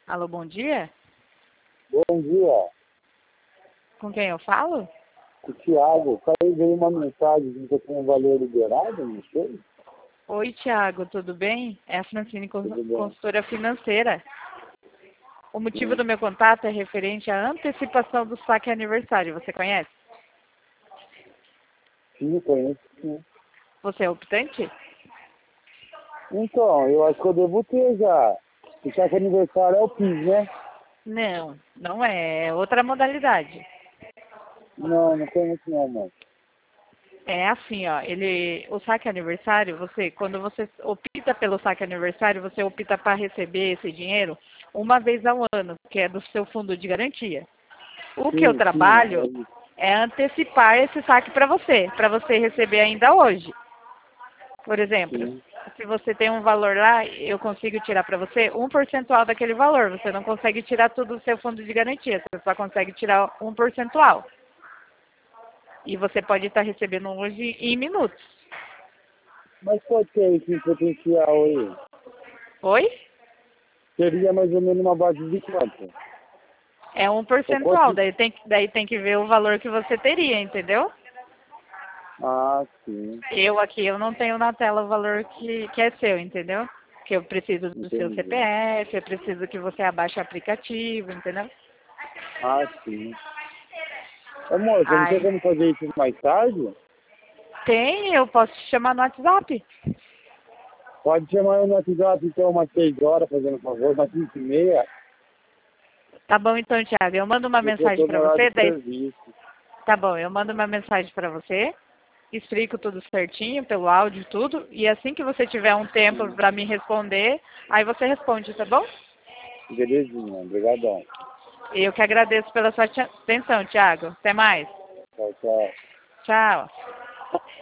Alô, bom dia? Bom dia, Com quem eu falo? o Thiago. Caiu veio uma mensagem de que eu tenho valor liberado, não sei. Oi, Thiago, tudo bem? É a Francine, Tudo bem. consultora financeira. O motivo Sim, do meu contato é referente à antecipação do saque aniversário. Você conhece? sim, conheço, sim. Você é optante? Então, eu acho que eu devo ter já. O cheque aniversário é o PIS, né? Não, não é. É outra modalidade. Não, não conheço não, mano. É assim, ó, o saque aniversário, quando você opta pelo saque aniversário, você opta para receber esse dinheiro uma vez ao ano, que é do seu fundo de garantia. O que eu Sim, sim, é trabalho isso. é antecipar esse saque para você receber ainda hoje. Por exemplo, Sim. se você tem um valor lá, eu consigo tirar para você um percentual daquele valor. Você não consegue tirar tudo do seu fundo de garantia, você só consegue tirar um percentual. E você pode estar recebendo hoje em minutos. Mas pode ter esse potencial aí. Oi? Seria mais ou menos uma base de quanto? É um Ou percentual, quanto? daí tem que ver o valor que você teria, entendeu? Ah, sim. Eu não tenho na tela o valor que é seu, entendeu? Que eu preciso do seu Entendi. CPF, eu preciso que você abaixe o aplicativo, entendeu? Ah, sim. Ô, moça, não tem Ai, como fazer isso mais tarde? tem, eu posso te chamar no WhatsApp. Pode chamar eu no WhatsApp, então, umas 6 horas, fazendo favor, umas 5h30, Tá bom então, Thiago, eu mando uma porque eu mensagem tô no pra horário você, de daí serviço. tá bom, eu mando uma mensagem pra você, explico tudo certinho, pelo áudio e tudo, e assim que você tiver um tempo Sim. pra me responder, aí você responde, tá bom? Belezinha, obrigadão. Eu que agradeço pela sua atenção, Thiago. Até mais. Tchau, tchau. Tchau.